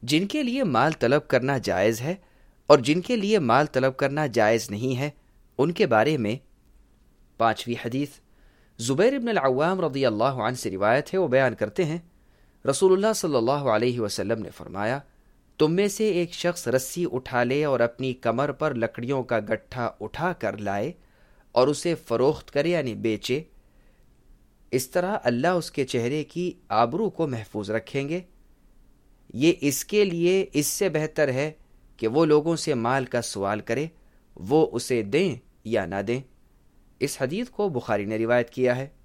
जिनके लिए माल तलब करना जायज़ है और जिनके लिए माल तलब करना जायज़ नहीं है, उनके बारे में 5वीं हदीस ज़ुबैर इब्न अल-अव्वाम रज़ियल्लाहु अन्हु से रिवायत है। वो बयान करते हैं, रसूलुल्लाह सल्लल्लाहु अलैहि वसल्लम ने फरमाया, तुम में से एक शख्स रस्सी उठा ले और अपनी कमर पर लकड़ियों का गट्ठा उठा कर लाए और उसे फरोख्त करे यानी बेचे। इस तरह अल्लाह उसके चेहरे की आबरू को महफूज रखेंगे। ये इसके लिए इससे बेहतर है कि वो लोगों से माल का सवाल करे, वो उसे दें या ना दें। इस हदीस को बुखारी ने रिवायत किया है।